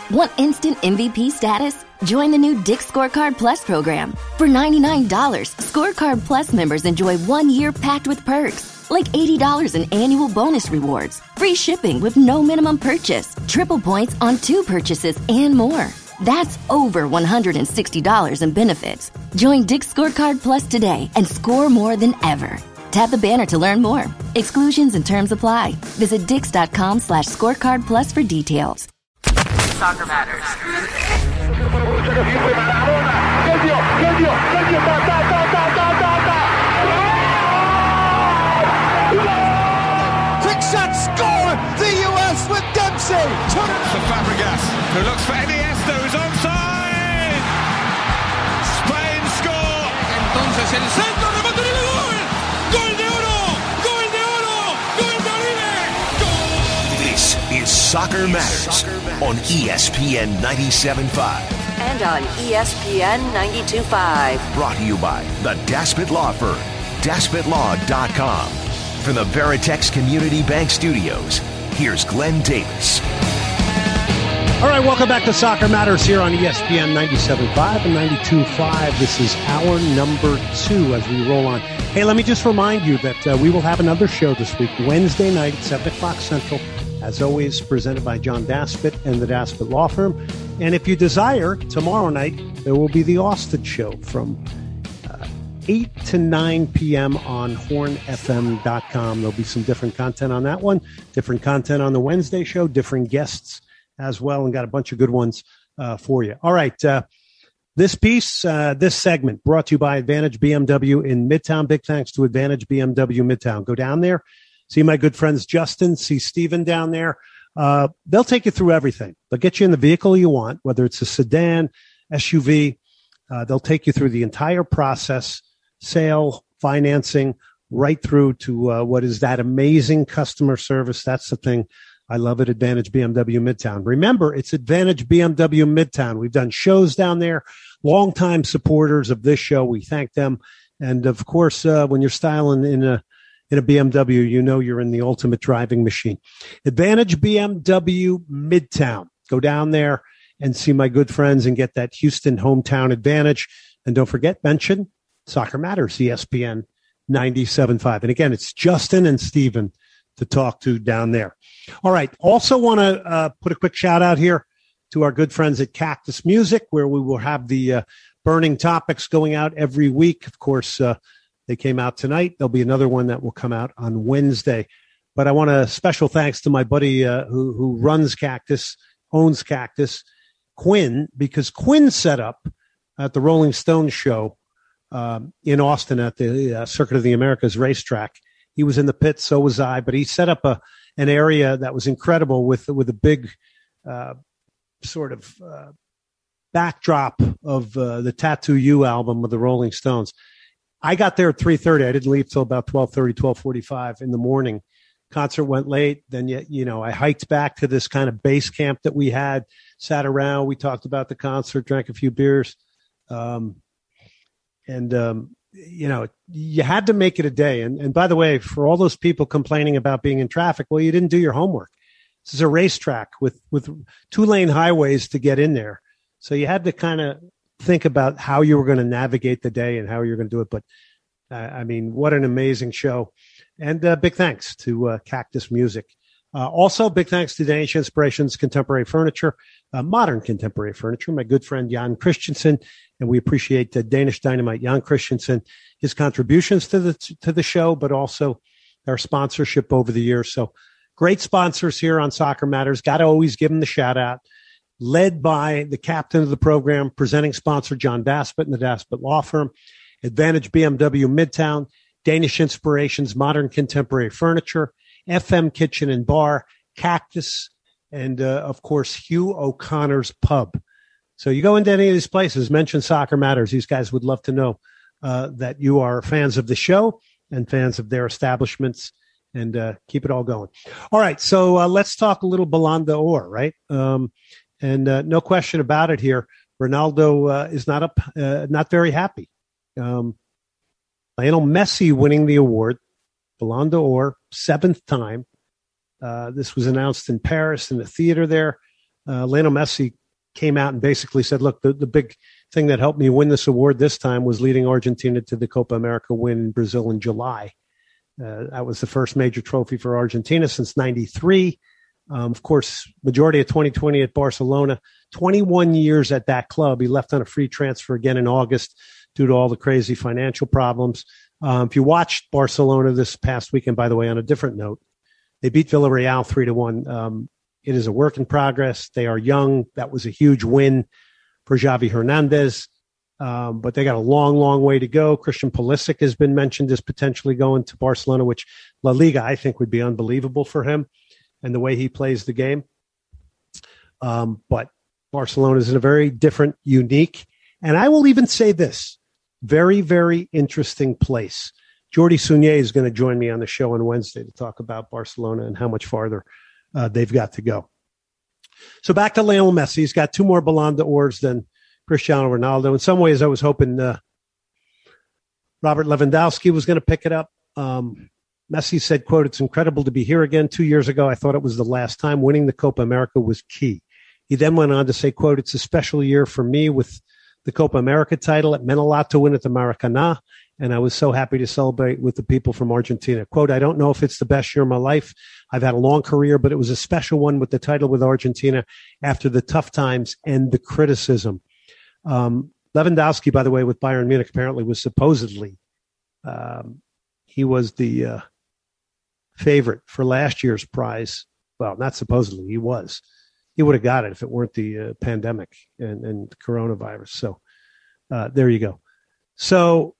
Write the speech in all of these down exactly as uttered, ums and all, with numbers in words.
Want instant M V P status? Join the new Dick's Scorecard Plus program. For ninety-nine dollars, Scorecard Plus members enjoy one year packed with perks, like eighty dollars in annual bonus rewards, free shipping with no minimum purchase, triple points on two purchases, and more. That's over one hundred sixty dollars in benefits. Join Dick's Scorecard Plus today and score more than ever. Tap the banner to learn more. Exclusions and terms apply. Visit dix.com slash scorecard plus for details. Soccer Matters. Quick shot, score! The U S with Dempsey! To Fabregas, who looks for Iniesta, who's onside! Spain score! Entonces el centro, remate de gol! Gol de oro! Gol de oro! Gol de Oribe! Gol! This is Soccer Matters on E S P N ninety-seven point five. And on E S P N ninety-two point five. Brought to you by the Daspit Law Firm, daspit law dot com. From the Veritex Community Bank Studios, here's Glenn Davis. All right, welcome back to Soccer Matters here on E S P N ninety-seven point five and ninety-two point five. This is hour number two as we roll on. Hey, let me just remind you that uh, we will have another show this week, Wednesday night at seven o'clock Central, as always, presented by John Daspit and the Daspit Law Firm. And if you desire, tomorrow night, there will be the Austin Show from uh, eight to nine p.m. on horn f m dot com. There'll be some different content on that one, different content on the Wednesday show, different guests as well, and got a bunch of good ones uh, for you. All right. Uh, this piece, uh, this segment brought to you by Advantage B M W in Midtown. Big thanks to Advantage B M W Midtown. Go down there, see my good friends Justin, see Steven down there. Uh, they'll take you through everything. They'll get you in the vehicle you want, whether it's a sedan, S U V. Uh, they'll take you through the entire process, sale, financing, right through to uh, what is that amazing customer service. That's the thing I love at Advantage B M W Midtown. Remember, it's Advantage B M W Midtown. We've done shows down there, longtime supporters of this show. We thank them. And of course, uh, when you're styling in a in a B M W, you know you're in the ultimate driving machine. Advantage B M W Midtown. Go down there and see my good friends and get that Houston hometown advantage. And don't forget, mention Soccer Matters, E S P N ninety-seven point five. And again, it's Justin and Steven to talk to down there. All right. Also want to uh, put a quick shout out here to our good friends at Cactus Music, where we will have the uh, burning topics going out every week. Of course, uh, they came out tonight. There'll be another one that will come out on Wednesday. But I want a special thanks to my buddy uh, who, who runs Cactus, owns Cactus, Quinn, because Quinn set up at the Rolling Stones show um, in Austin at the uh, Circuit of the Americas racetrack. He was in the pit, so was I, but he set up a an area that was incredible with with a big uh, sort of uh, backdrop of uh, the Tattoo You album of the Rolling Stones. I got there at three thirty. I didn't leave till about twelve thirty, twelve forty-five in the morning. Concert went late. Then, you, you know, I hiked back to this kind of base camp that we had, sat around. We talked about the concert, drank a few beers. Um, and, um, you know, you had to make it a day. And, and by the way, for all those people complaining about being in traffic, well, you didn't do your homework. This is a racetrack with, with two lane highways to get in there. So you had to kind of think about how you were going to navigate the day and how you're going to do it. But uh, I mean, what an amazing show. And uh, big thanks to uh, Cactus Music. Uh, also, big thanks to Danish Inspirations Contemporary Furniture, uh, modern contemporary furniture, my good friend Jan Christensen. And we appreciate uh, Danish Dynamite, Jan Christensen, his contributions to the to the show, but also our sponsorship over the years. So great sponsors here on Soccer Matters. Got to always give them the shout out. Led by the captain of the program, presenting sponsor John Daspit and the Daspit Law Firm, Advantage B M W Midtown, Danish Inspirations, Modern Contemporary Furniture, F M Kitchen and Bar, Cactus, and, uh, of course, Hugh O'Connor's Pub. So you go into any of these places, mention Soccer Matters. These guys would love to know uh, that you are fans of the show and fans of their establishments, and uh, keep it all going. All right, so uh, let's talk a little Ballon d'Or, right? Um, and uh, no question about it here, Ronaldo uh, is not up, uh, not very happy. Um, Lionel Messi winning the award, Ballon d'Or, seventh time. Uh, this was announced in Paris in the theater there. uh, Lionel Messi came out and basically said, look, the, the big thing that helped me win this award this time was leading Argentina to the Copa America win in Brazil in July. Uh, that was the first major trophy for Argentina since ninety-three. Um, of course, majority of twenty twenty at Barcelona, twenty-one years at that club. He left on a free transfer again in August due to all the crazy financial problems. Um, if you watched Barcelona this past weekend, by the way, on a different note, they beat Villarreal three to one. Um, it is a work in progress. They are young. That was a huge win for Xavi Hernandez. Um, but they got a long, long way to go. Christian Pulisic has been mentioned as potentially going to Barcelona, which La Liga, I think, would be unbelievable for him and the way he plays the game. Um, but Barcelona is in a very different, unique, and I will even say this, very, very interesting place. Jordi Sunier is going to join me on the show on Wednesday to talk about Barcelona and how much farther uh, they've got to go. So back to Lionel Messi. He's got two more Ballon d'Ors than Cristiano Ronaldo. In some ways, I was hoping uh, Robert Lewandowski was going to pick it up. Um, Messi said, quote, "It's incredible to be here again. Two years ago, I thought it was the last time. Winning the Copa America was key." He then went on to say, quote, "It's a special year for me with the Copa America title. It meant a lot to win at the Maracanã, and I was so happy to celebrate with the people from Argentina." Quote, "I don't know if it's the best year of my life. I've had a long career, but it was a special one with the title with Argentina after the tough times and the criticism." Um, Lewandowski, by the way, with Bayern Munich, apparently was supposedly, um, he was the uh, favorite for last year's prize. Well, not supposedly, he was. He would have got it if it weren't the uh, pandemic and, and coronavirus. So uh, there you go. So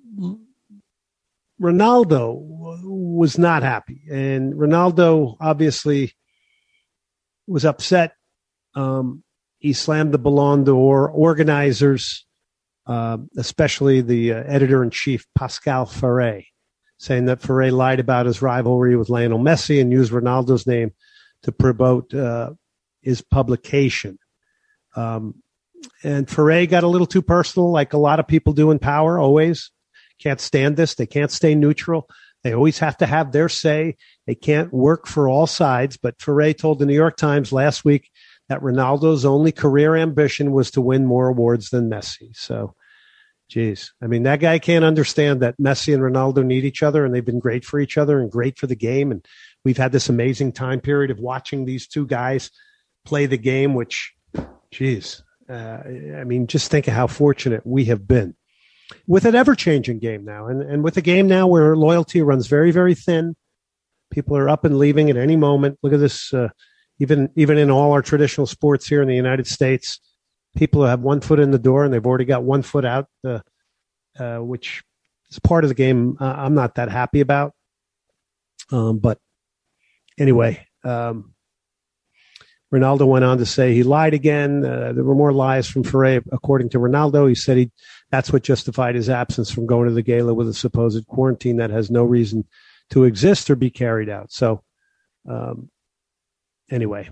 Ronaldo was not happy. And Ronaldo obviously was upset. Um, he slammed the Ballon d'Or organizers, uh, especially the uh, editor-in-chief, Pascal Ferré, saying that Ferré lied about his rivalry with Lionel Messi and used Ronaldo's name to promote uh, his publication. Um, and Ferré got a little too personal, like a lot of people do in power, always. Can't stand this. They can't stay neutral. They always have to have their say. They can't work for all sides. But Ferré told the New York Times last week that Ronaldo's only career ambition was to win more awards than Messi. So, geez. I mean, that guy can't understand that Messi and Ronaldo need each other, and they've been great for each other and great for the game. And we've had this amazing time period of watching these two guys play the game, which, geez, uh, I mean, just think of how fortunate we have been with an ever-changing game now. And, and with a game now where loyalty runs very, very thin. People are up and leaving at any moment. Look at this. Uh, even, even in all our traditional sports here in the United States, people have one foot in the door and they've already got one foot out, uh, uh, which is part of the game uh, I'm not that happy about. Um, but anyway, um, Ronaldo went on to say he lied again. Uh, there were more lies from Ferré, according to Ronaldo. He said he that's what justified his absence from going to the gala with a supposed quarantine that has no reason to exist or be carried out. So um, anyway,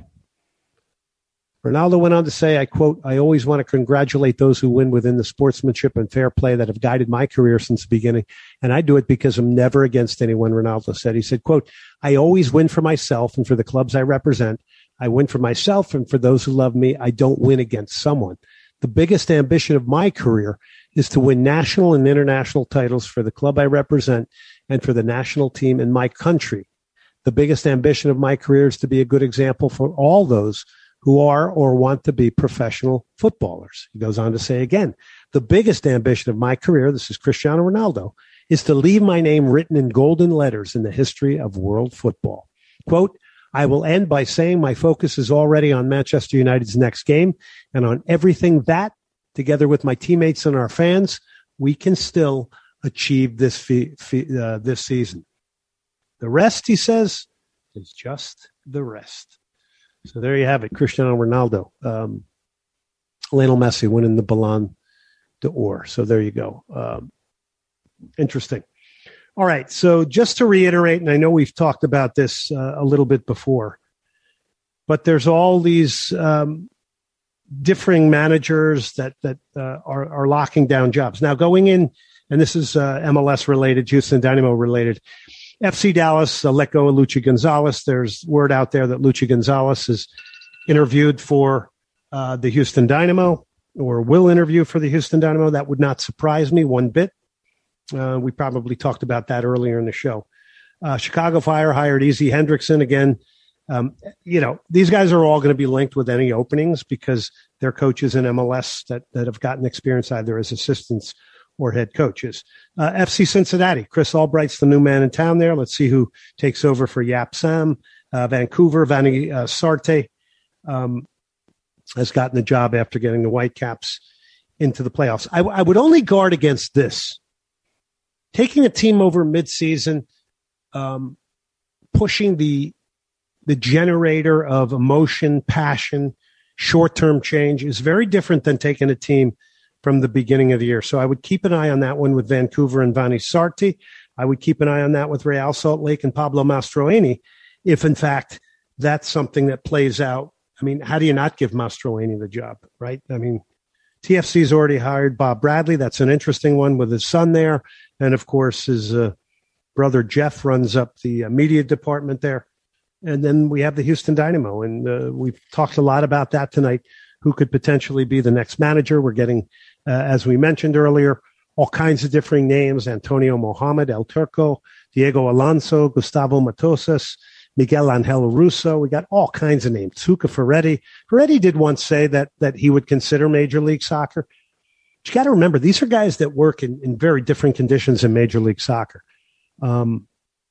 Ronaldo went on to say, I quote, "I always want to congratulate those who win within the sportsmanship and fair play that have guided my career since the beginning. And I do it because I'm never against anyone," Ronaldo said. He said, quote, "I always win for myself and for the clubs I represent. I win for myself and for those who love me. I don't win against someone. The biggest ambition of my career is to win national and international titles for the club I represent and for the national team in my country. The biggest ambition of my career is to be a good example for all those who are or want to be professional footballers." He goes on to say again, "The biggest ambition of my career," this is Cristiano Ronaldo, "is to leave my name written in golden letters in the history of world football." Quote, "I will end by saying my focus is already on Manchester United's next game and on everything that, together with my teammates and our fans, we can still achieve this fee, fee, uh, this season. The rest," he says, "is just the rest." So there you have it, Cristiano Ronaldo. Um, Lionel Messi winning the Ballon d'Or. So there you go. Um, interesting. All right, so just to reiterate, and I know we've talked about this uh, a little bit before, but there's all these um, differing managers that that uh, are, are locking down jobs. Now, going in, and this is uh, M L S related, Houston Dynamo related, F C Dallas uh, let go of Luchi Gonzalez. There's word out there that Luchi Gonzalez is interviewed for uh, the Houston Dynamo or will interview for the Houston Dynamo. That would not surprise me one bit. Uh, we probably talked about that earlier in the show. Uh, Chicago Fire hired Easy Hendrickson again. Um, you know, these guys are all going to be linked with any openings because they're coaches in M L S that, that have gotten experience either as assistants or head coaches. Uh, F C Cincinnati, Chris Albright's the new man in town there. Let's see who takes over for Yap Sam. Uh, Vancouver, Vanni uh, Sarte um, has gotten the job after getting the Whitecaps into the playoffs. I, I would only guard against this. Taking a team over midseason, um, pushing the the generator of emotion, passion, short-term change is very different than taking a team from the beginning of the year. So I would keep an eye on that one with Vancouver and Vanni Sarte. I would keep an eye on that with Real Salt Lake and Pablo Mastroeni, if in fact that's something that plays out. I mean, how do you not give Mastroeni the job, right? I mean, T F C's already hired Bob Bradley. That's an interesting one with his son there. And of course, his uh, brother Jeff runs up the uh, media department there. And then we have the Houston Dynamo, and uh, we've talked a lot about that tonight, who could potentially be the next manager. We're getting, uh, as we mentioned earlier, all kinds of differing names: Antonio Mohamed, El Turco, Diego Alonso, Gustavo Matosas, Miguel Angel Russo. We got all kinds of names. Tuca Ferretti. Ferretti did once say that that he would consider Major League Soccer. But you got to remember, these are guys that work in, in very different conditions in Major League Soccer. Um,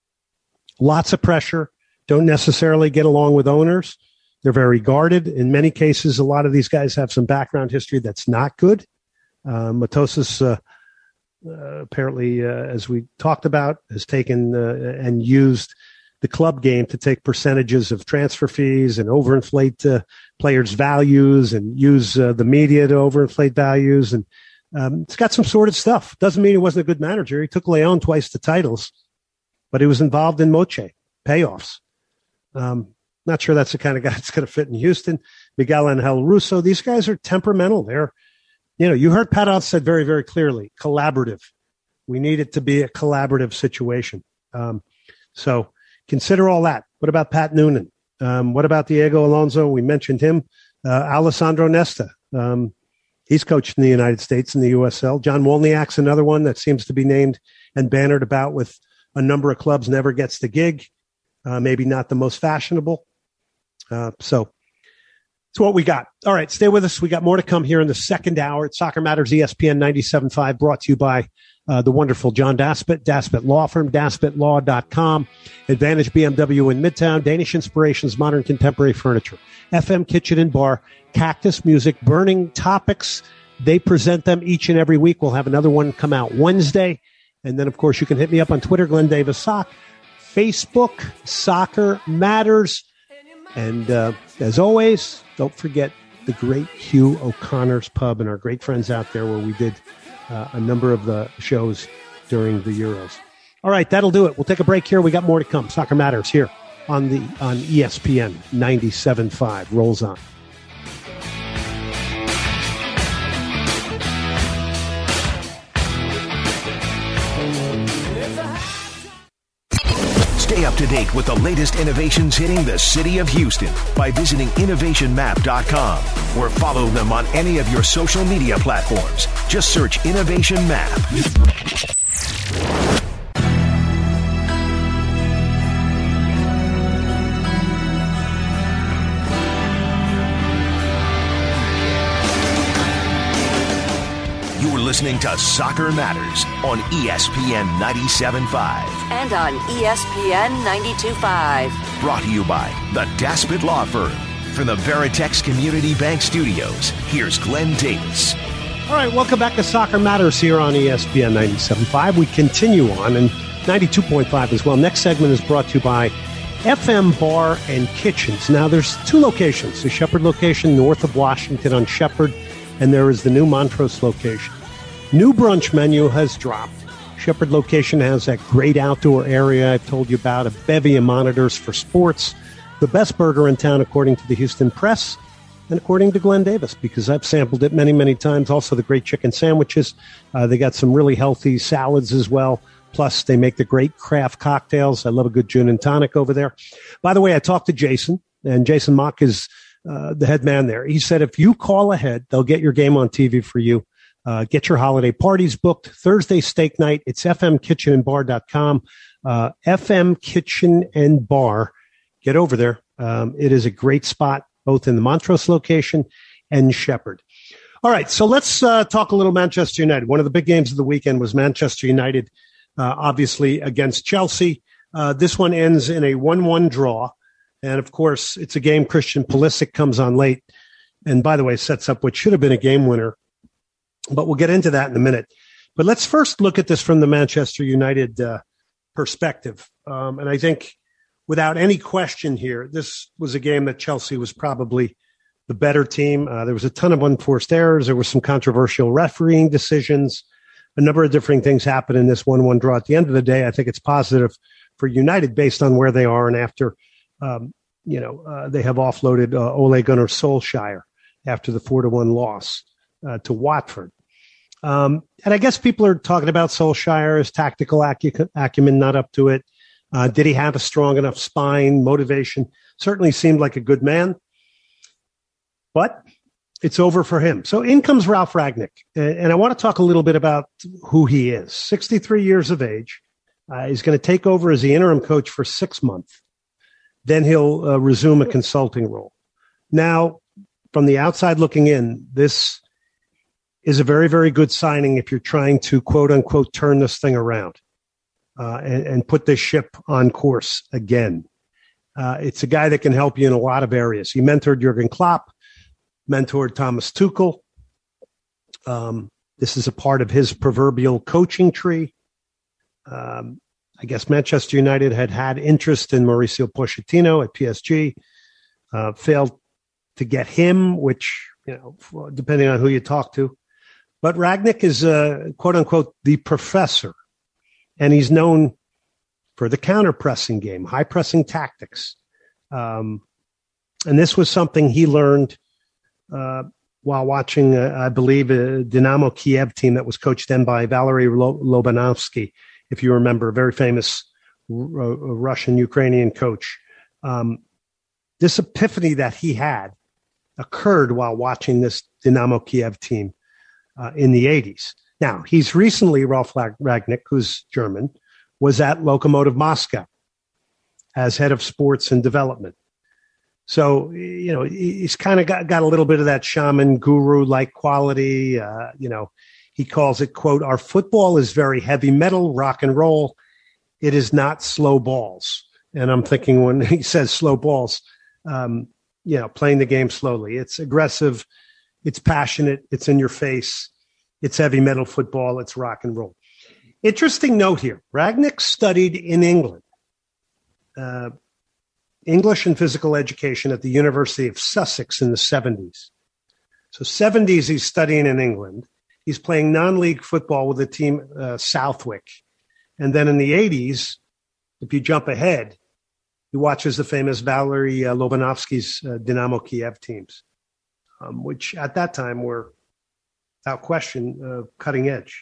lots of pressure. Don't necessarily get along with owners. They're very guarded. In many cases, a lot of these guys have some background history that's not good. Uh, Matosas, uh, uh, apparently, uh, as we talked about, has taken uh, and used the club game to take percentages of transfer fees and overinflate uh, players' values and use uh, the media to overinflate values. And um, it's got some sordid stuff. Doesn't mean he wasn't a good manager. He took Leon twice to titles, but he was involved in Moche, payoffs. Um, not sure that's the kind of guy that's going to fit in Houston. Miguel Angel Russo. These guys are temperamental. They're, you know, you heard Pat Ott said very, very clearly, collaborative. We need it to be a collaborative situation. Um, so consider all that. What about Pat Noonan? Um, what about Diego Alonso? We mentioned him. Uh, Alessandro Nesta. Um, he's coached in the United States in the U S L. John Wolniak's another one that seems to be named and bannered about with a number of clubs, never gets the gig. Uh, maybe not the most fashionable. Uh, so it's what we got. All right, stay with us. We got more to come here in the second hour. It's Soccer Matters, E S P N ninety-seven point five, brought to you by uh, the wonderful John Daspit, Daspit Law Firm, daspit law dot com, Advantage B M W in Midtown, Danish Inspirations, Modern Contemporary Furniture, F M Kitchen and Bar, Cactus Music, Burning Topics. They present them each and every week. We'll have another one come out Wednesday. And then, of course, you can hit me up on Twitter, Glenn Davis Sock. Facebook, Soccer Matters. And uh, as always, don't forget the great Hugh O'Connor's Pub and our great friends out there where we did uh, a number of the shows during the Euros. All right, that'll do it. We'll take a break here. We got more to come. Soccer Matters here on the on E S P N ninety-seven point five. Rolls on. Stay up to date with the latest innovations hitting the city of Houston by visiting innovation map dot com or follow them on any of your social media platforms. Just search Innovation Map. You're listening to Soccer Matters on E S P N ninety-seven point five. And on E S P N ninety-two point five. Brought to you by the Daspit Law Firm. From the Veritex Community Bank Studios, here's Glenn Davis. All right, welcome back to Soccer Matters here on E S P N ninety-seven point five. We continue on, and ninety-two point five as well. Next segment is brought to you by F M Bar and Kitchens. Now, there's two locations. The Shepherd location north of Washington on Shepherd, and there is the new Montrose location. New brunch menu has dropped. Shepherd location has that great outdoor area I've told you about, a bevy of monitors for sports, the best burger in town according to the Houston Press, and according to Glenn Davis, because I've sampled it many, many times. Also the great chicken sandwiches. Uh, they got some really healthy salads as well. Plus, they make the great craft cocktails. I love a good gin and tonic over there. By the way, I talked to Jason, and Jason Mock is uh, the head man there. He said, if you call ahead, they'll get your game on T V for you. Uh, get your holiday parties booked. Thursday steak night. It's f m kitchen and bar dot com. Uh, F M Kitchen and Bar. Get over there. Um, it is a great spot, both in the Montrose location and Shepherd. All right, so let's uh, talk a little Manchester United. One of the big games of the weekend was Manchester United, uh, obviously, against Chelsea. Uh, this one ends in a one one draw. And, of course, it's a game Christian Pulisic comes on late. And, by the way, sets up what should have been a game winner. But we'll get into that in a minute. But let's first look at this from the Manchester United uh, perspective. Um, and I think without any question here, this was a game that Chelsea was probably the better team. Uh, there was a ton of unforced errors. There were some controversial refereeing decisions. A number of different things happened in this one one draw. At the end of the day, I think it's positive for United based on where they are and after, um, you know, uh, they have offloaded uh, Ole Gunnar Solskjaer after the four to one loss uh, to Watford. Um, and I guess people are talking about Solskjaer, his tactical acu- acumen not up to it. Uh, did he have a strong enough spine, motivation? Certainly seemed like a good man. But it's over for him. So in comes Ralf Rangnick. And I want to talk a little bit about who he is. sixty-three years of age. Uh, he's going to take over as the interim coach for six months. Then he'll uh, resume a consulting role. Now, from the outside looking in, this is a very, very good signing if you're trying to, quote unquote, turn this thing around uh, and, and put this ship on course again. Uh, it's a guy that can help you in a lot of areas. He mentored Jurgen Klopp, mentored Thomas Tuchel. Um, this is a part of his proverbial coaching tree. Um, I guess Manchester United had had interest in Mauricio Pochettino at P S G, uh, failed to get him, which, you know, depending on who you talk to. But Rangnick is, uh, quote unquote, the professor, and he's known for the counter-pressing game, high-pressing tactics. Um, and this was something he learned uh, while watching, uh, I believe, a Dynamo Kiev team that was coached then by Valery Lobanovsky, if you remember, a very famous r- Russian-Ukrainian coach. Um, this epiphany that he had occurred while watching this Dynamo Kiev team uh, in the eighties. Now, he's recently, Ralf Rangnick, who's German, was at Lokomotiv Moscow as head of sports and development. So, you know, he's kind of got, got a little bit of that shaman guru-like quality. Uh, you know, he calls it, quote, our football is very heavy metal, rock and roll. It is not slow balls. And I'm thinking when he says slow balls, um, you know, playing the game slowly. It's aggressive. It's passionate. It's in your face. It's heavy metal football. It's rock and roll. Interesting note here. Rangnick studied in England, uh, English and physical education at the University of Sussex in the seventies. So seventies, he's studying in England. He's playing non-league football with the team uh, Southwick. And then in the eighties, if you jump ahead, he watches the famous Valery uh, Lobanovsky's uh, Dynamo Kiev teams, um, which at that time were, without question, uh, cutting edge.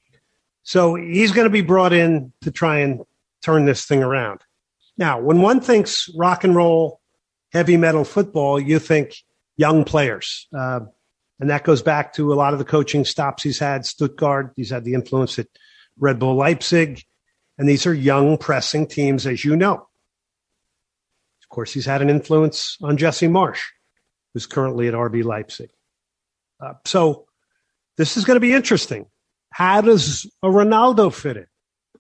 So he's going to be brought in to try and turn this thing around. Now, when one thinks rock and roll, heavy metal football, you think young players. Uh, and that goes back to a lot of the coaching stops he's had. Stuttgart, he's had the influence at Red Bull Leipzig. And these are young, pressing teams, as you know. Of course, he's had an influence on Jesse Marsch, who's currently at R B Leipzig. Uh, so this is going to be interesting. How does a Ronaldo fit in?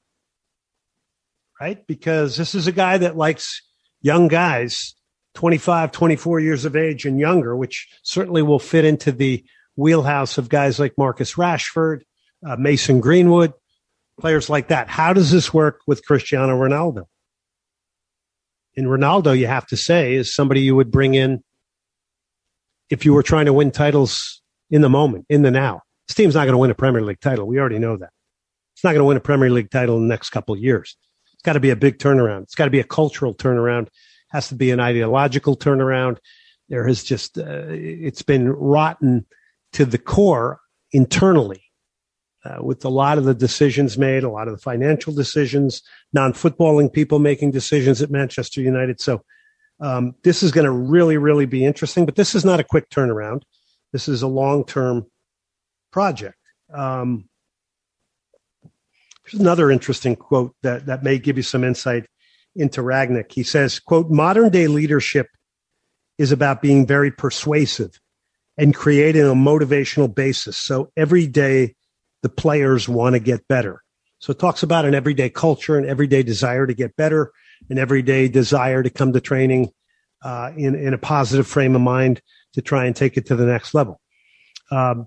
Right? Because this is a guy that likes young guys, twenty-five, twenty-four years of age and younger, which certainly will fit into the wheelhouse of guys like Marcus Rashford, uh, Mason Greenwood, players like that. How does this work with Cristiano Ronaldo? And Ronaldo, you have to say, is somebody you would bring in if you were trying to win titles in the moment, in the now. This team's not going to win a Premier League title. We already know that. It's not going to win a Premier League title in the next couple of years. It's got to be a big turnaround. It's got to be a cultural turnaround. It has to be an ideological turnaround. There has just, uh, it's been rotten to the core internally uh, with a lot of the decisions made, a lot of the financial decisions, non-footballing people making decisions at Manchester United. So Um, this is going to really, really be interesting, but this is not a quick turnaround. This is a long-term project. Um, here's another interesting quote that, that may give you some insight into Rangnick. He says, quote, modern-day leadership is about being very persuasive and creating a motivational basis. So every day the players want to get better. So it talks about an everyday culture, an everyday desire to get better, an everyday desire to come to training uh, in, in a positive frame of mind to try and take it to the next level. Um,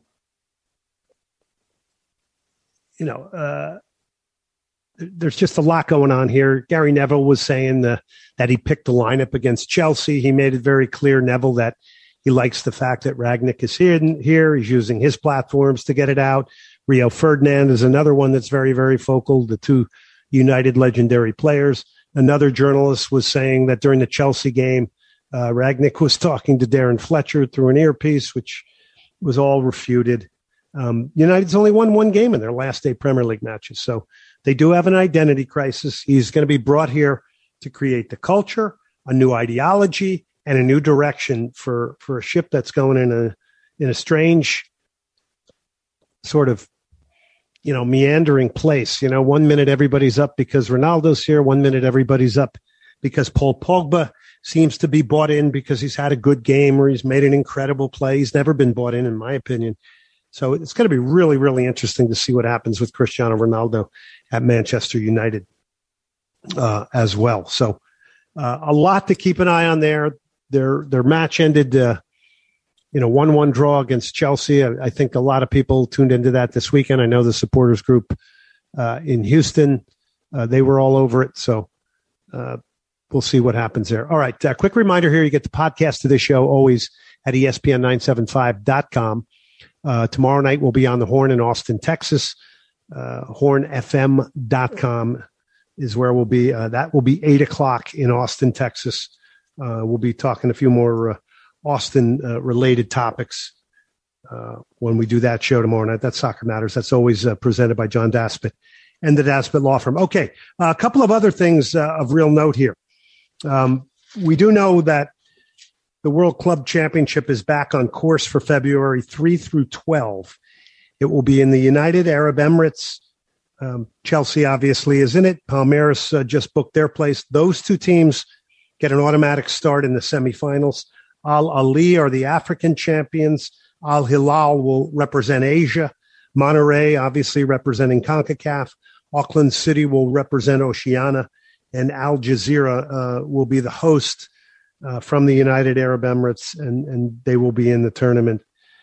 you know, uh, there's just a lot going on here. Gary Neville was saying the, that he picked the lineup against Chelsea. He made it very clear, Neville, that he likes the fact that Rangnick is here. here. He's using his platforms to get it out. Rio Ferdinand is another one that's very, very focal, the two United legendary players. Another journalist was saying that during the Chelsea game, uh, Rangnick was talking to Darren Fletcher through an earpiece, which was all refuted. Um, United's only won one game in their last eight Premier League matches. So they do have an identity crisis. He's going to be brought here to create the culture, a new ideology, and a new direction for, for a ship that's going in a in a strange sort of, you know, meandering place. You know, one minute everybody's up because Ronaldo's here. One minute everybody's up because Paul Pogba seems to be bought in because he's had a good game or he's made an incredible play. He's never been bought in, in my opinion. So it's going to be really, really interesting to see what happens with Cristiano Ronaldo at Manchester United uh, as well. So uh, a lot to keep an eye on there. Their their match ended, uh, you know, one one draw against Chelsea. I, I think a lot of people tuned into that this weekend. I know the supporters group uh, in Houston, uh, they were all over it. So uh, we'll see what happens there. All right. Uh, quick reminder here. You get the podcast of this show always at E S P N nine seventy-five dot com. Uh, tomorrow night we'll be on the Horn in Austin, Texas. Uh, horn f m dot com is where we'll be. Uh, that will be eight o'clock in Austin, Texas. Uh, we'll be talking a few more uh, Austin uh, related topics uh, when we do that show tomorrow night. That's Soccer Matters. That's always uh, presented by John Daspit and the Daspit Law Firm. Okay, uh, a couple of other things uh, of real note here. Um, we do know that the World Club Championship is back on course for February three through twelve. It will be in the United Arab Emirates. Um, Chelsea obviously is in it. Palmeiras uh, just booked their place. Those two teams get an automatic start in the semifinals. Al Ali are the African champions. Al Hilal will represent Asia. Monterrey, obviously representing CONCACAF. Auckland City will represent Oceania. And Al Jazeera uh, will be the host uh, from the United Arab Emirates, and, and they will be in the tournament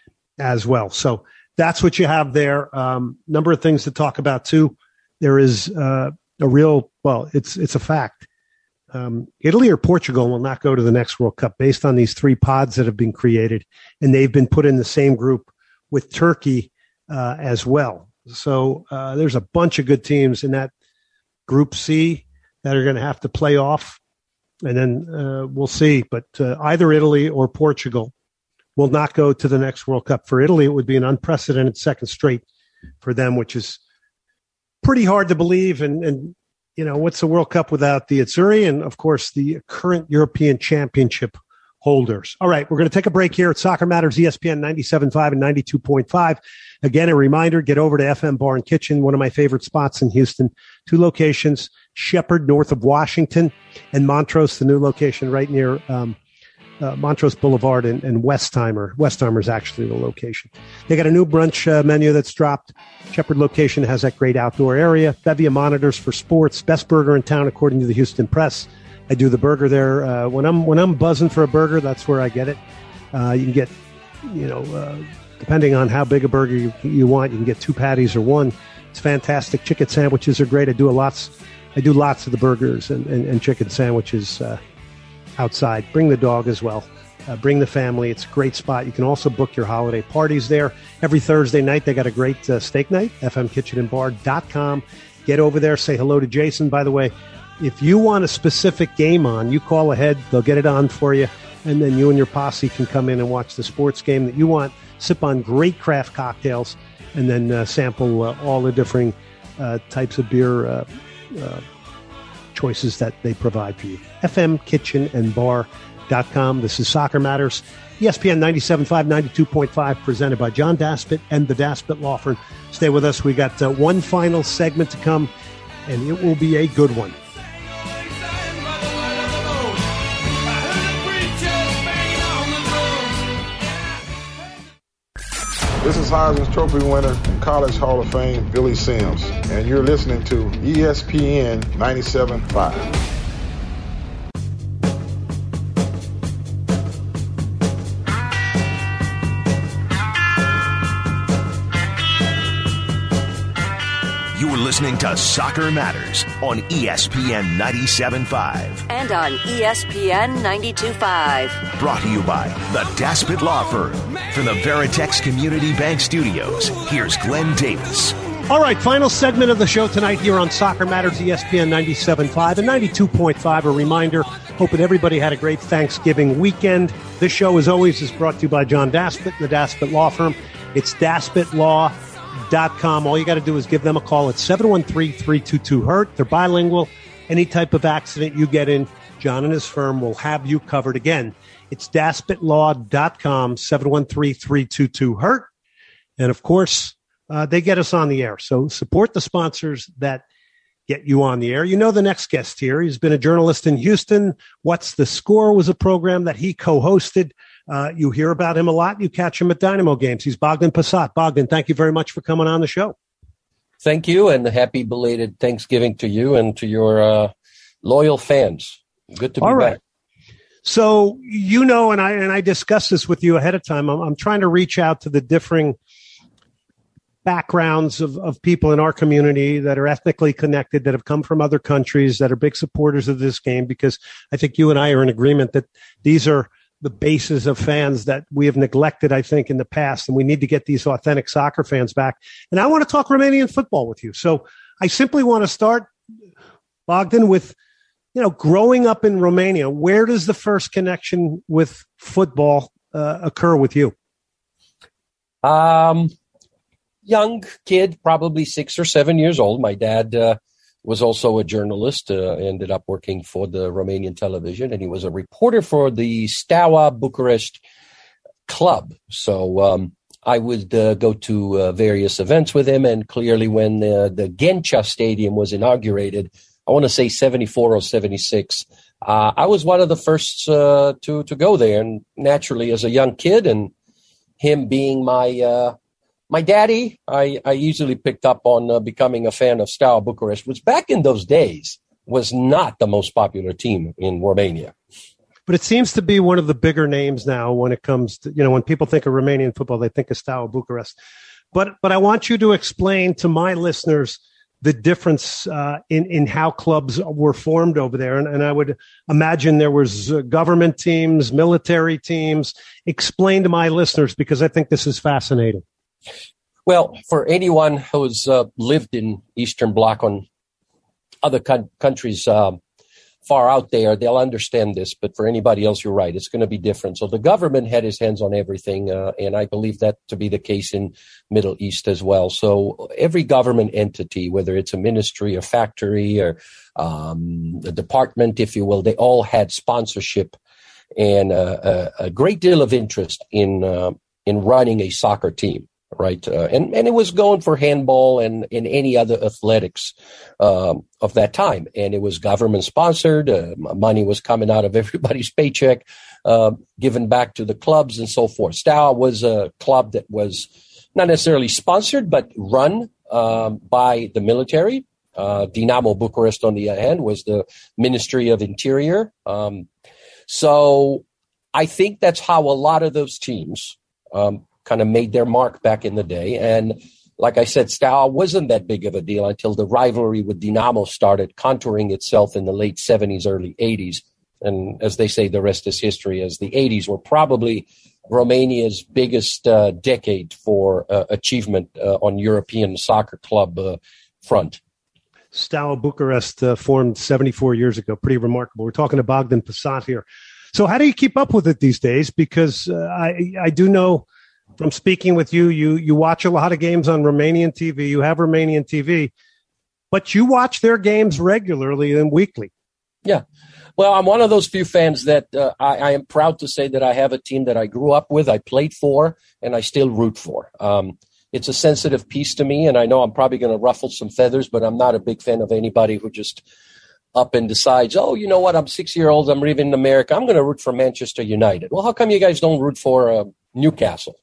as well. So that's what you have there. Um, number of things to talk about, too. There is uh, a real, well, it's it's a fact. Um, Italy or Portugal will not go to the next World Cup based on these three pods that have been created, and they've been put in the same group with Turkey uh, as well. So uh, there's a bunch of good teams in that Group C that are going to have to play off, and then uh, we'll see. But uh, either Italy or Portugal will not go to the next World Cup. For Italy, it would be an unprecedented second straight for them, which is pretty hard to believe. And, and you know, what's the World Cup without the Azzurri and, of course, the current European Championship holders? All right, we're going to take a break here at Soccer Matters, E S P N ninety-seven point five and ninety-two point five. Again, a reminder, get over to F M Bar and Kitchen, one of my favorite spots in Houston. Two locations, Shepherd, north of Washington, and Montrose, the new location right near um, uh, Montrose Boulevard and, and Westheimer. Westheimer is actually the location. They got a new brunch uh, menu that's dropped. Shepherd location has that great outdoor area. Bevia monitors for sports. Best burger in town, according to the Houston Press. I do the burger there. Uh, when I'm when I'm buzzing for a burger, that's where I get it. Uh, you can get, you know, uh, depending on how big a burger you, you want, you can get two patties or one. It's fantastic. Chicken sandwiches are great. I do a lots. I do lots of the burgers and, and, and chicken sandwiches uh, outside. Bring the dog as well. Uh, bring the family. It's a great spot. You can also book your holiday parties there. Every Thursday night, they got a great uh, steak night, f m kitchen and bar dot com. Get over there. Say hello to Jason. By the way, if you want a specific game on, you call ahead. They'll get it on for you. And then you and your posse can come in and watch the sports game that you want. Sip on great craft cocktails and then uh, sample uh, all the different uh, types of beer uh, uh, choices that they provide for you. F M Kitchen and Bar dot com. This is Soccer Matters, E S P N ninety-seven point five, ninety-two point five, presented by John Daspit and the Daspit Law Firm. Stay with us. We got uh, one final segment to come, and it will be a good one. This is Heisman Trophy winner and College Hall of Fame Billy Sims, and you're listening to E S P N ninety-seven point five. You're listening to Soccer Matters on E S P N ninety-seven point five. And on E S P N ninety-two point five. Brought to you by the Daspit Law Firm. From the Veritex Community Bank Studios, here's Glenn Davis. All right, final segment of the show tonight here on Soccer Matters, E S P N ninety-seven point five and ninety-two point five. A reminder, hoping everybody had a great Thanksgiving weekend. This show, as always, is brought to you by John Daspit, the Daspit Law Firm. It's Daspit Law dot com. All you got to do is give them a call at seven one three, three two two, hurt. They're bilingual. Any type of accident you get in, John and his firm will have you covered. Again, it's Daspit Law dot com, seven one three, three two two, hurt. And of course, uh, they get us on the air. So support the sponsors that get you on the air. You know the next guest here. He's been a journalist in Houston. What's the Score was a program that he co-hosted. Uh, you hear about him a lot. You catch him at Dynamo games. He's Bogdan Passat. Bogdan, thank you very much for coming on the show. Thank you, and happy belated Thanksgiving to you and to your uh, loyal fans. Good to be All right. back. So, you know, and I and I discussed this with you ahead of time. I'm, I'm trying to reach out to the differing backgrounds of, of people in our community that are ethnically connected, that have come from other countries, that are big supporters of this game, because I think you and I are in agreement that these are the bases of fans that we have neglected, I think, in the past, and we need to get these authentic soccer fans back. And I want to talk Romanian football with you. So I simply want to start, Bogdan, with, you know, growing up in Romania. Where does the first connection with football uh, occur with you? Um, young kid, probably six or seven years old. My dad uh, was also a journalist, uh, ended up working for the Romanian television, and he was a reporter for the Steaua Bucharest club. So um, I would uh, go to uh, various events with him, and clearly when the, the Ghencea Stadium was inaugurated, I want to say seventy-four or seventy-six, uh, I was one of the first uh, to, to go there. And naturally, as a young kid, and him being my uh, My daddy, I, I easily picked up on uh, becoming a fan of Steaua Bucharest, which back in those days was not the most popular team in Romania. But it seems to be one of the bigger names now when it comes to, you know, when people think of Romanian football, they think of Steaua Bucharest. But but I want you to explain to my listeners the difference uh, in, in how clubs were formed over there. And, and I would imagine there was uh, government teams, military teams. Explain to my listeners, because I think this is fascinating. Well, for anyone who's uh, lived in Eastern Bloc on other co- countries uh, far out there, they'll understand this. But for anybody else, you're right. It's going to be different. So the government had his hands on everything, uh, and I believe that to be the case in Middle East as well. So every government entity, whether it's a ministry, a factory, or um, a department, if you will, they all had sponsorship and uh, a, a great deal of interest in uh, in running a soccer team. Right. Uh, and, and it was going for handball and, and any other athletics um, of that time. And it was government sponsored. Uh, money was coming out of everybody's paycheck, uh, given back to the clubs and so forth. Steaua was a club that was not necessarily sponsored, but run um, by the military. Uh, Dinamo Bucharest, on the other hand, was the Ministry of Interior. Um, so I think that's how a lot of those teams um, kind of made their mark back in the day. And like I said, Steaua wasn't that big of a deal until the rivalry with Dinamo started contouring itself in the late seventies, early eighties. And as they say, the rest is history, as the eighties were probably Romania's biggest uh, decade for uh, achievement uh, on European soccer club uh, front. Steaua Bucharest uh, formed seventy-four years ago. Pretty remarkable. We're talking to Bogdan Passat here. So how do you keep up with it these days? Because uh, I, I do know from speaking with you, you, you watch a lot of games on Romanian T V. You have Romanian T V. but you watch their games regularly and weekly. Yeah. Well, I'm one of those few fans that uh, I, I am proud to say that I have a team that I grew up with, I played for, and I still root for. Um, it's a sensitive piece to me, and I know I'm probably going to ruffle some feathers, but I'm not a big fan of anybody who just up and decides, oh, you know what, I'm six years old, I'm leaving America, I'm going to root for Manchester United. Well, how come you guys don't root for uh, Newcastle?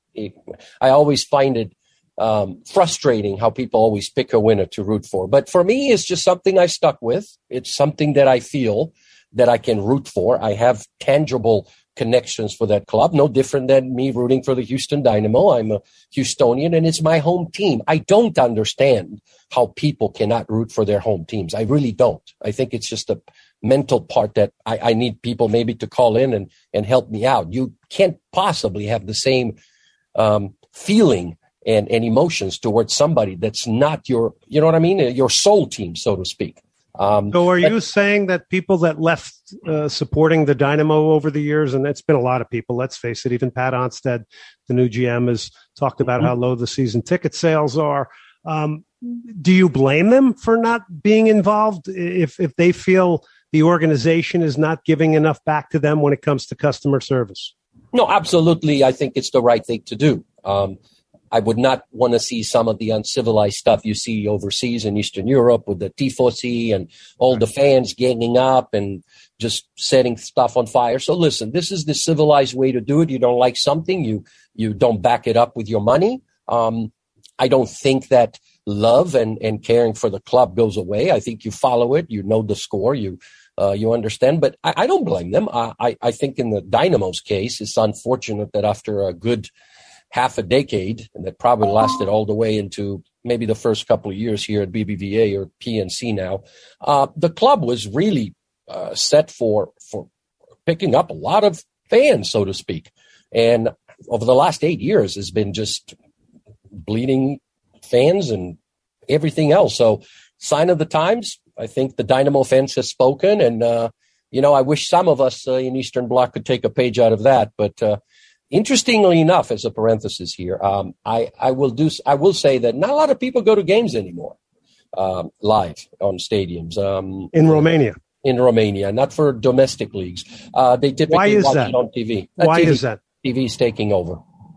I always find it um, frustrating how people always pick a winner to root for. But for me, it's just something I stuck with. It's something that I feel that I can root for. I have tangible connections for that club, no different than me rooting for the Houston Dynamo. I'm a Houstonian, and it's my home team. I don't understand how people cannot root for their home teams. I really don't. I think it's just a mental part that I, I need people maybe to call in and, and help me out. You can't possibly have the same um, feeling and, and emotions towards somebody that's not your, you know what I mean, your soul team, so to speak. Um, so are you but, saying that people that left uh, supporting the Dynamo over the years, and it's been a lot of people, let's face it, even Pat Onstad, the new G M, has talked about mm-hmm. how low the season ticket sales are. Um, do you blame them for not being involved if, if they feel the organization is not giving enough back to them when it comes to customer service? No, absolutely. I think it's the right thing to do. Um, I would not want to see some of the uncivilized stuff you see overseas in Eastern Europe with the tifosi and all the fans ganging up and just setting stuff on fire. So listen, this is the civilized way to do it. You don't like something, you you don't back it up with your money. Um, I don't think that love and, and caring for the club goes away. I think you follow it, you know the score, you uh, you understand. But I, I don't blame them. I, I, I think in the Dynamo's case, it's unfortunate that after a good half a decade, and that probably lasted all the way into maybe the first couple of years here at B B V A or P N C now, uh, the club was really uh, set for for picking up a lot of fans, so to speak. And over the last eight years has been just bleeding fans and everything else. So sign of the times, I think the Dynamo fans has spoken. And, uh, you know, I wish some of us uh, in Eastern Bloc could take a page out of that. But uh, interestingly enough, as a parenthesis here, um, I, I will do. I will say that not a lot of people go to games anymore um, live on stadiums. Um, in Romania. In Romania, not for domestic leagues. Uh, they typically Why is watch that? it on T V. Why T V, is that? T V's taking over.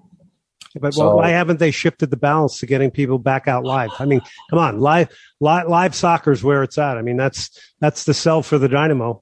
But So- well, why haven't they shifted the balance to getting people back out live? I mean, come on, live, live, live soccer is where it's at. I mean, that's that's the sell for the Dynamo.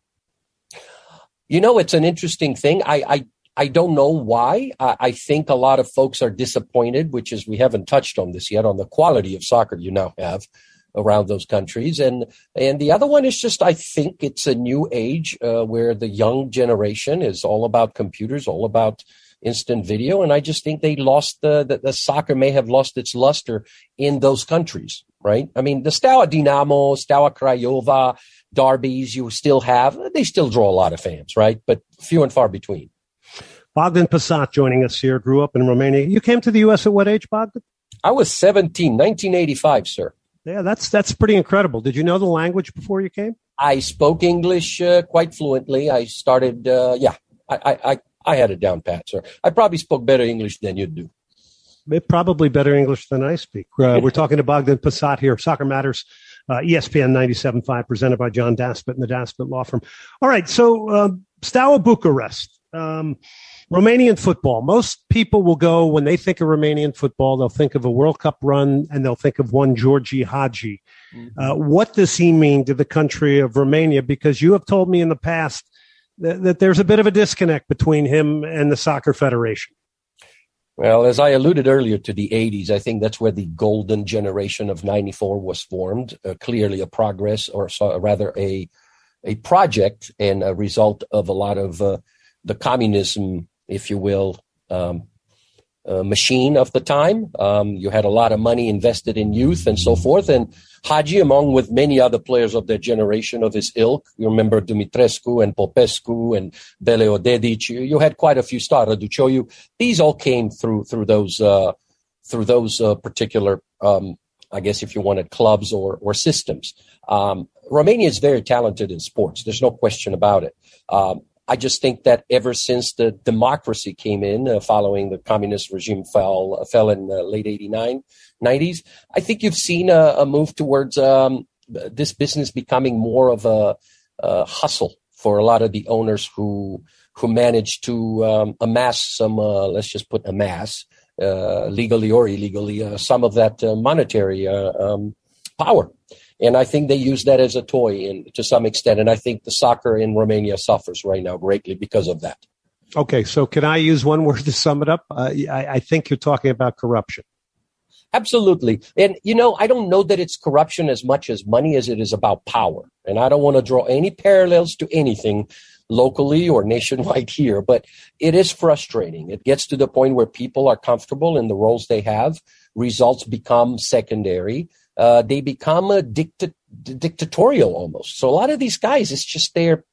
You know, it's an interesting thing. I I, I don't know why. I, I think a lot of folks are disappointed, which is we haven't touched on this yet, on the quality of soccer you now have around those countries. And and the other one is just, I think it's a new age uh, where the young generation is all about computers, all about instant video. And I just think they lost the, the, the soccer may have lost its luster in those countries, right? I mean, the Steaua Dinamo, Steaua Craiova, derbies you still have, they still draw a lot of fans, right? But few and far between. Bogdan Passat joining us here, grew up in Romania. You came to the U S at what age, Bogdan? I was seventeen, nineteen eighty-five, sir. Yeah, that's that's pretty incredible. Did you know the language before you came? I spoke English uh, quite fluently. I started, uh, yeah, I, I, I, I had it down pat, sir. I probably spoke better English than you do. Probably better English than I speak. Uh, we're talking to Bogdan Passat here, Soccer Matters, uh, E S P N ninety-seven point five, presented by John Daspit and the Daspit Law Firm. All right, so uh, Steaua Bucharest, um, Romanian football. Most people will go, when they think of Romanian football, they'll think of a World Cup run and they'll think of one Georgi Hagi. Mm-hmm. Uh, what does he mean to the country of Romania? Because you have told me in the past that, that there's a bit of a disconnect between him and the Soccer Federation. Well, as I alluded earlier to the eighties, I think that's where the golden generation of ninety-four was formed. Uh, clearly a progress, or so, rather a a project and a result of a lot of uh, the communism, if you will, um, uh, machine of the time. Um, you had a lot of money invested in youth and so forth. And Hagi, among with many other players of their generation, of his ilk, you remember Dumitrescu and Popescu and Beleo Dedic, you, you had quite a few stars, Raducioiu. These all came through through those uh, through those uh, particular, um, I guess, if you wanted, clubs or or systems. Um, Romania is very talented in sports. There's no question about it. Um, I just think that ever since the democracy came in, uh, following the communist regime fell uh, fell in uh, late eighty-nine, nineties, I think you've seen a, a move towards um, this business becoming more of a, a hustle for a lot of the owners who who manage to um, amass some, uh, let's just put amass, uh, legally or illegally, uh, some of that uh, monetary uh, um, power. And I think they use that as a toy in, to some extent. And I think the soccer in Romania suffers right now greatly because of that. Okay, so can I use one word to sum it up? Uh, I, I think you're talking about corruption. Absolutely. And, you know, I don't know that it's corruption as much as money as it is about power. And I don't want to draw any parallels to anything locally or nationwide here, but it is frustrating. It gets to the point where people are comfortable in the roles they have. Results become secondary. Uh, they become a dicta- dictatorial almost. So a lot of these guys, it's just their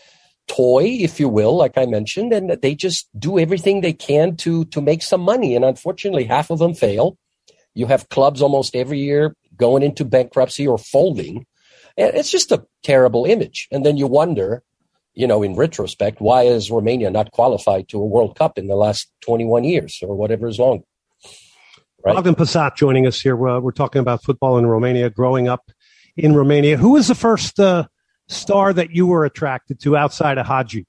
toy, if you will, like I mentioned, and they just do everything they can to to make some money. And unfortunately, half of them fail. You have clubs almost every year going into bankruptcy or folding. And it's just a terrible image. And then you wonder, you know, in retrospect, why is Romania not qualified to a World Cup in the last twenty-one years or whatever is long? Right? Bogdan Passat joining us here. Uh, we're talking about football in Romania, growing up in Romania. Who was the first uh, star that you were attracted to outside of Hagi?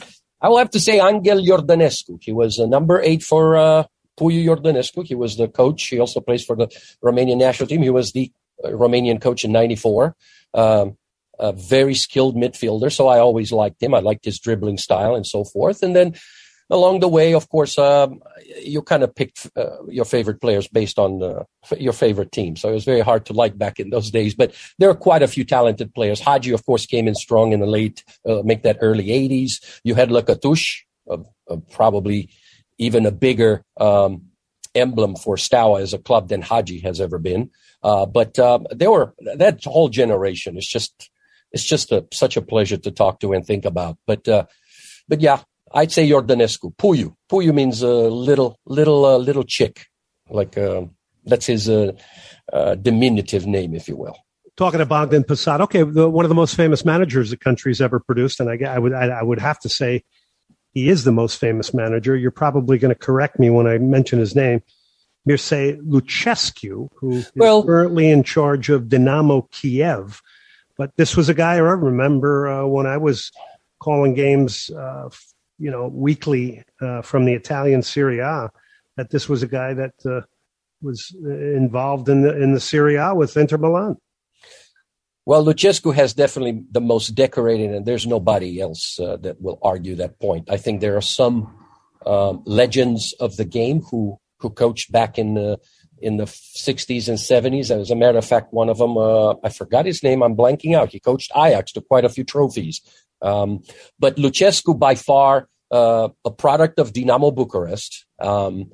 I will have to say Angel Iordănescu. He was uh, number eight for uh, Puiu Iordănescu. He was the coach. He also plays for the Romanian national team. He was the uh, Romanian coach in ninety-four. Um, a very skilled midfielder, so I always liked him. I liked his dribbling style and so forth. And then along the way, of course, um, you kind of picked uh, your favorite players based on uh, your favorite team. So it was very hard to like back in those days. But there are quite a few talented players. Hagi, of course, came in strong in the late, uh, make that early eighties. You had Lăcătuș, uh, uh, probably even a bigger um, emblem for Steaua as a club than Hagi has ever been. Uh, but uh, there were that whole generation. It's just it's just a, such a pleasure to talk to and think about. But uh, but yeah. I'd say Iordănescu. Puiu. Puiu means a little, little, uh, little chick. Like uh, that's his uh, uh, diminutive name, if you will. Talking about Bogdan Passat. Okay, the, one of the most famous managers the country's ever produced, and I, I would, I, I would have to say he is the most famous manager. You're probably going to correct me when I mention his name, Mircea Lucescu, who is well, currently in charge of Dynamo Kiev. But this was a guy I remember uh, when I was calling games. Uh, you know, weekly uh, from the Italian Serie A, that this was a guy that uh, was involved in the in the Serie A with Inter Milan. Well, Lucescu has definitely the most decorated, and there's nobody else uh, that will argue that point. I think there are some um, legends of the game who who coached back in the in the sixties and seventies. As a matter of fact, one of them, uh, I forgot his name. I'm blanking out. He coached Ajax to quite a few trophies. Um, but Lucescu, by far, uh, a product of Dinamo Bucharest. Um,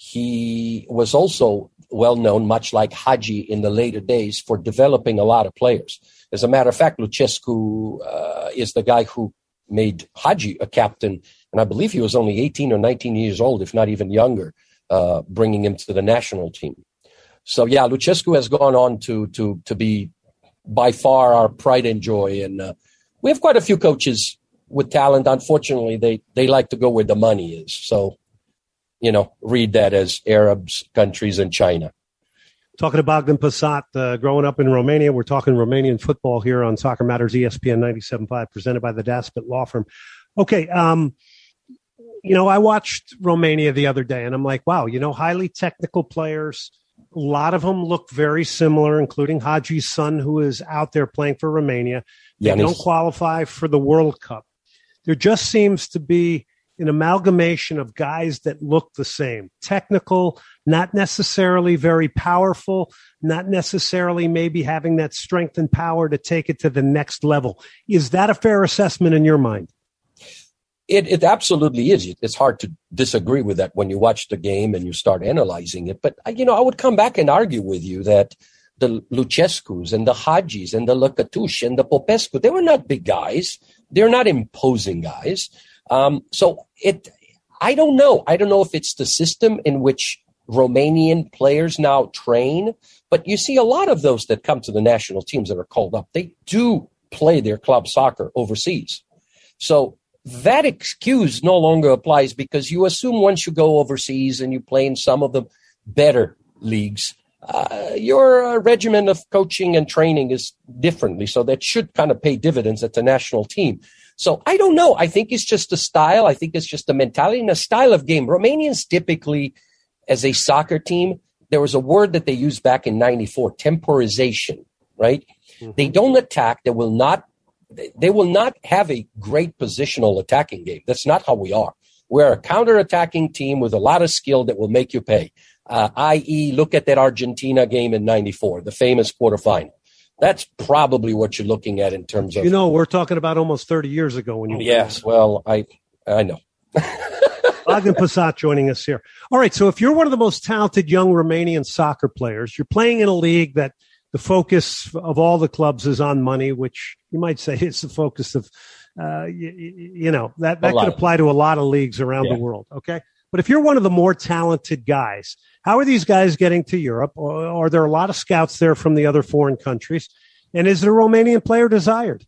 he was also well known, much like Hagi in the later days, for developing a lot of players. As a matter of fact, Lucescu uh, is the guy who made Hagi a captain, and I believe he was only eighteen or nineteen years old, if not even younger, uh, bringing him to the national team. So, yeah, Lucescu has gone on to to to be by far our pride and joy, and uh, we have quite a few coaches with talent. Unfortunately, they, they like to go where the money is. So, you know, read that as Arabs, countries, and China. Talking to Bogdan Passat, uh, growing up in Romania. We're talking Romanian football here on Soccer Matters, E S P N ninety-seven point five, presented by the Daspit Law Firm. Okay, um, you know, I watched Romania the other day, and I'm like, wow, you know, highly technical players. A lot of them look very similar, including Hagi's son, who is out there playing for Romania. They Yanis. don't qualify for the World Cup. There just seems to be an amalgamation of guys that look the same. Technical, not necessarily very powerful, not necessarily maybe having that strength and power to take it to the next level. Is that a fair assessment in your mind? It, it absolutely is. It's hard to disagree with that when you watch the game and you start analyzing it. But, you know, I would come back and argue with you that the Lucescus and the Hagis and the Lăcătuș and the Popescu, they were not big guys. They're not imposing guys. Um, so it, I don't know. I don't know if it's the system in which Romanian players now train, but you see a lot of those that come to the national teams that are called up. They do play their club soccer overseas. So that excuse no longer applies because you assume once you go overseas and you play in some of the better leagues, uh, your uh, regimen of coaching and training is differently. So that should kind of pay dividends at the national team. So I don't know. I think it's just a style. I think it's just a mentality and a style of game. Romanians typically, as a soccer team, there was a word that they used back in ninety-four, temporization, right? Mm-hmm. They don't attack. They will not, they will not have a great positional attacking game. That's not how we are. We're a counter-attacking team with a lot of skill that will make you pay. Uh, that is, look at that Argentina game in ninety-four, the famous quarterfinal. That's probably what you're looking at in terms of. You know, we're talking about almost thirty years ago when you. Yes, well, I I know. Bogdan Passat joining us here. All right, so if you're one of the most talented young Romanian soccer players, you're playing in a league that the focus of all the clubs is on money, which you might say is the focus of, uh, you, you know, that, that could apply to a lot of leagues around yeah. the world, okay? But if you're one of the more talented guys, how are these guys getting to Europe? Or are there a lot of scouts there from the other foreign countries? And is the Romanian player desired?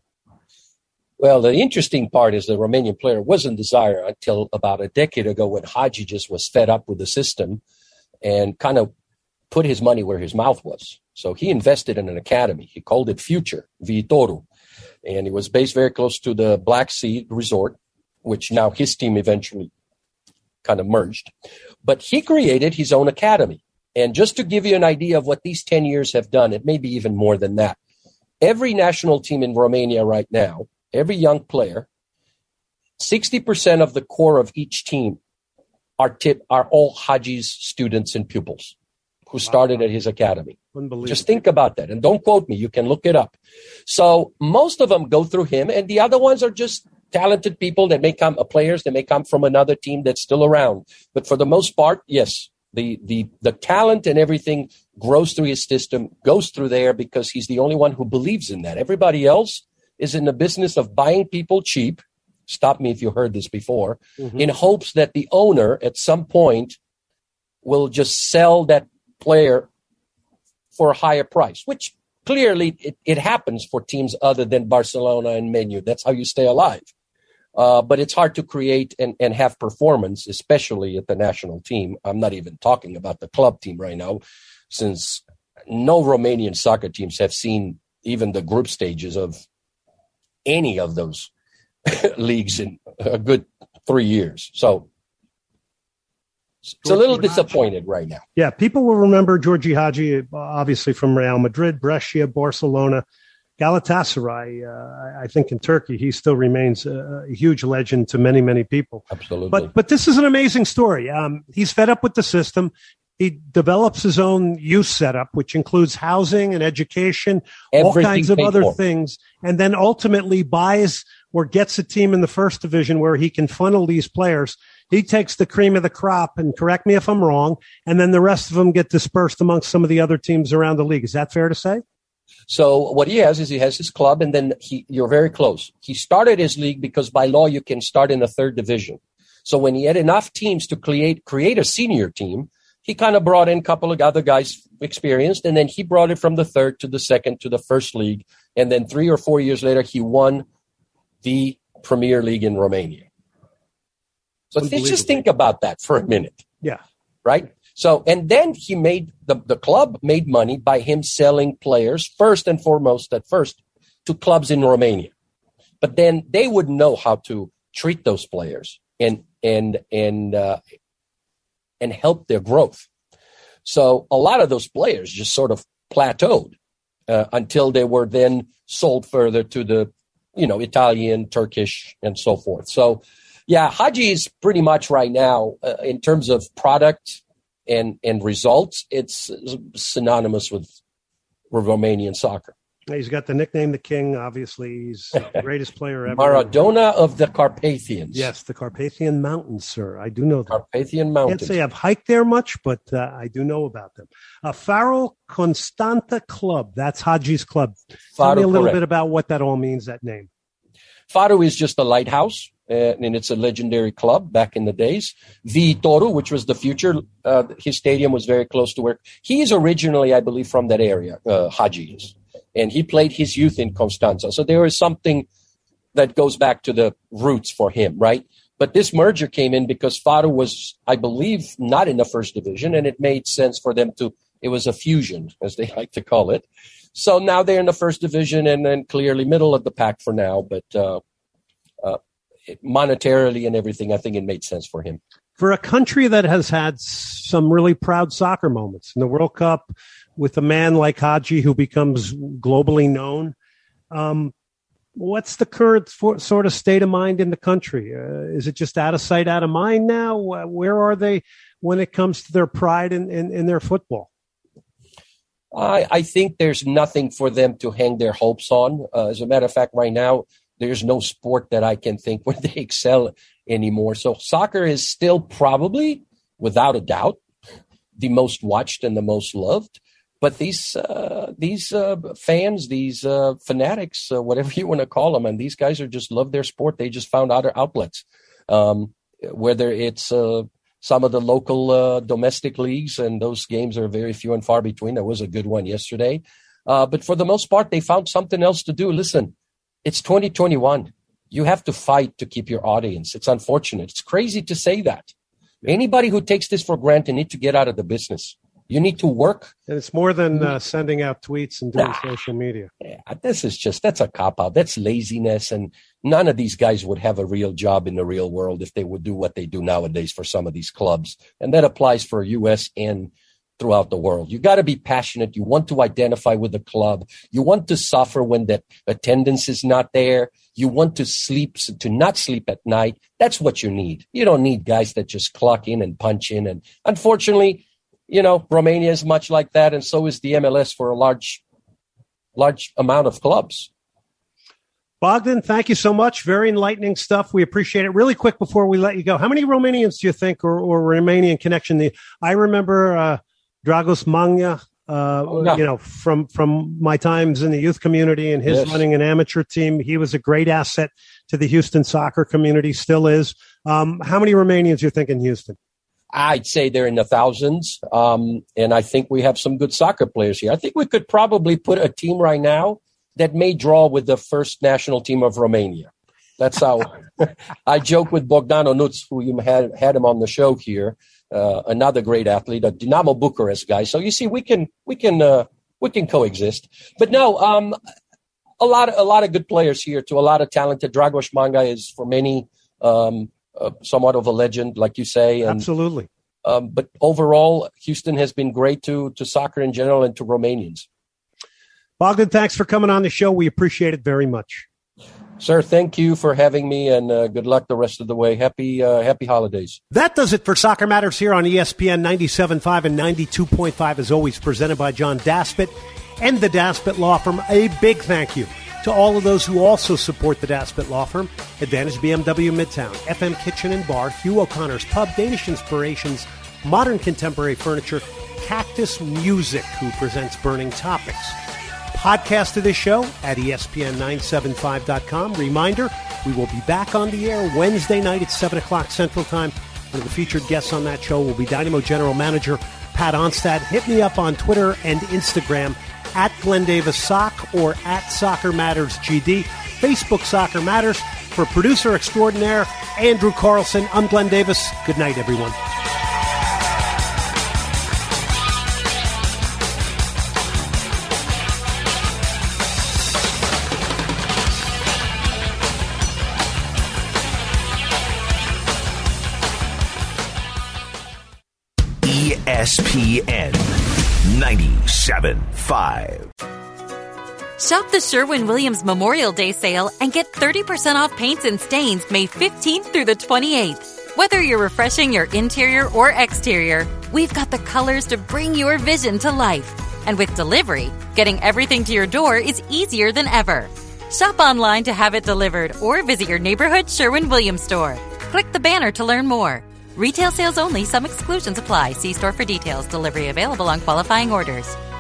Well, the interesting part is the Romanian player wasn't desired until about a decade ago when Hagi just was fed up with the system and kind of put his money where his mouth was. So he invested in an academy. He called it Future, Viitorul. And it was based very close to the Black Sea Resort, which now his team eventually kind of merged. But he created his own academy. And just to give you an idea of what these ten years have done, it may be even more than that. Every national team in Romania right now, every young player, sixty percent of the core of each team are tip, are all Hagi's students and pupils who started wow. at his academy. Just think about that. And don't quote me. You can look it up. So most of them go through him, and the other ones are just talented people that may come, uh, players that may come from another team that's still around. But for the most part, yes, the, the, the talent and everything grows through his system, goes through there because he's the only one who believes in that. Everybody else is in the business of buying people cheap. Stop me if you heard this before, mm-hmm. in hopes that the owner at some point will just sell that player for a higher price, which clearly it, it happens for teams other than Barcelona and Man U. That's how you stay alive. Uh, but it's hard to create and, and have performance, especially at the national team. I'm not even talking about the club team right now, since no Romanian soccer teams have seen even the group stages of any of those leagues in a good three years. So it's a little disappointed right now. Yeah, people will remember Giorgi Hagi, obviously from Real Madrid, Brescia, Barcelona, Galatasaray. Uh, I think in Turkey, he still remains a, a huge legend to many, many people. Absolutely. But but this is an amazing story. Um, he's fed up with the system. He develops his own youth setup, which includes housing and education, Everything all kinds of other for. things, and then ultimately buys or gets a team in the first division where he can funnel these players. He takes the cream of the crop, and correct me if I'm wrong, and then the rest of them get dispersed amongst some of the other teams around the league. Is that fair to say? So what he has is he has his club, and then he, you're very close. He started his league because by law you can start in a third division. So when he had enough teams to create create a senior team, he kind of brought in a couple of other guys experienced, and then he brought it from the third to the second to the first league. And then three or four years later, he won the Premier League in Romania. So let's just think about that for a minute. Yeah. Right? So, and then he made, the, the club made money by him selling players, first and foremost at first, to clubs in Romania. But then they wouldn't know how to treat those players and, and, and, uh, and help their growth. So a lot of those players just sort of plateaued uh, until they were then sold further to the, you know, Italian, Turkish, and so forth. So, yeah, Hagi is pretty much right now, uh, in terms of product and, and results, it's synonymous with, with Romanian soccer. He's got the nickname The King, obviously. He's the greatest player ever. Maradona of the Carpathians. Yes, the Carpathian Mountains, sir. I do know that. Carpathian Mountains. I can't say I've hiked there much, but uh, I do know about them. Uh, Faro Constanta Club. That's Hagi's club. Tell me a little correct. bit about what that all means, that name. Faro is just a lighthouse, uh, and it's a legendary club back in the days. Viitorul, which was the future, uh, his stadium was very close to where he is originally, I believe, from that area, uh, Hagi is. And he played his youth in Constanța. So there is something that goes back to the roots for him, right? But this merger came in because Faro was, I believe, not in the first division, and it made sense for them to It was a fusion, as they like to call it. So now they're in the first division and then clearly middle of the pack for now. But uh, uh, monetarily and everything, I think it made sense for him. For a country that has had some really proud soccer moments in the World Cup with a man like Hadji who becomes globally known, um, what's the current for, sort of state of mind in the country? Uh, is it just out of sight, out of mind now? Where are they when it comes to their pride in, in, in their football? I, I think there's nothing for them to hang their hopes on. Uh, as a matter of fact, right now, there's no sport that I can think where they excel anymore. So soccer is still probably, without a doubt, the most watched and the most loved. But these uh, these uh, fans, these uh, fanatics, uh, whatever you want to call them, and these guys are just love their sport. They just found other outlets, um, whether it's uh, some of the local uh, domestic leagues, and those games are very few and far between. There was a good one yesterday. Uh, but for the most part, they found something else to do. Listen, it's twenty twenty-one. You have to fight to keep your audience. It's unfortunate. It's crazy to say that. Anybody who takes this for granted need to get out of the business. You need to work. And it's more than uh, sending out tweets and doing nah, social media. Yeah, this is just, that's a cop-out. That's laziness. And none of these guys would have a real job in the real world if they would do what they do nowadays for some of these clubs. And that applies for U S and throughout the world. You got to be passionate. You want to identify with the club. You want to suffer when the attendance is not there. You want to sleep, to not sleep at night. That's what you need. You don't need guys that just clock in and punch in. And unfortunately, you know, Romania is much like that, and so is the M L S for a large, large amount of clubs. Bogdan, thank you so much. Very enlightening stuff. We appreciate it. Really quick before we let you go, how many Romanians do you think, or, or Romanian connection? The, I remember uh, Dragos Magna, uh, oh, yeah. you know, from, from my times in the youth community and his yes. running an amateur team. He was a great asset to the Houston soccer community, still is. Um, how many Romanians do you think in Houston? I'd say they're in the thousands, um, and I think we have some good soccer players here. I think we could probably put a team right now that may draw with the first national team of Romania. That's how I joke with Bogdan Onuț, who you had, had him on the show here, uh, another great athlete, a Dinamo Bucharest guy. So you see, we can we can uh, we can coexist. But no, um, a lot of, a lot of good players here, to a lot of talented. Dragos Magna is for many. Um, Uh, somewhat of a legend, like you say. And, Absolutely. Um, but overall, Houston has been great to to soccer in general and to Romanians. Bogdan, thanks for coming on the show. We appreciate it very much. Sir, thank you for having me, and uh, good luck the rest of the way. Happy uh, happy holidays. That does it for Soccer Matters here on E S P N ninety-seven point five and ninety-two point five, as always, presented by John Daspit and the Daspit Law Firm. A big thank you to all of those who also support the Daspit Law Firm: Advantage B M W Midtown, F M Kitchen and Bar, Hugh O'Connor's Pub, Danish Inspirations, Modern Contemporary Furniture, Cactus Music, who presents Burning Topics. Podcast of this show at E S P N nine seventy-five dot com. Reminder, we will be back on the air Wednesday night at seven o'clock Central Time. One of the featured guests on that show will be Dynamo General Manager Pat Onstad. Hit me up on Twitter and Instagram at Glenn Davis Sock or at Soccer Matters G D. Facebook Soccer Matters. For producer extraordinaire Andrew Carlson, I'm Glenn Davis. Good night, everyone. E S P N ninety-seven point five. Shop the Sherwin-Williams Memorial Day sale and get thirty percent off paints and stains May fifteenth through the twenty-eighth. Whether you're refreshing your interior or exterior, we've got the colors to bring your vision to life. And with delivery, getting everything to your door is easier than ever. Shop online to have it delivered or visit your neighborhood Sherwin-Williams store. Click the banner to learn more. Retail sales only. Some exclusions apply. See store for details. Delivery available on qualifying orders.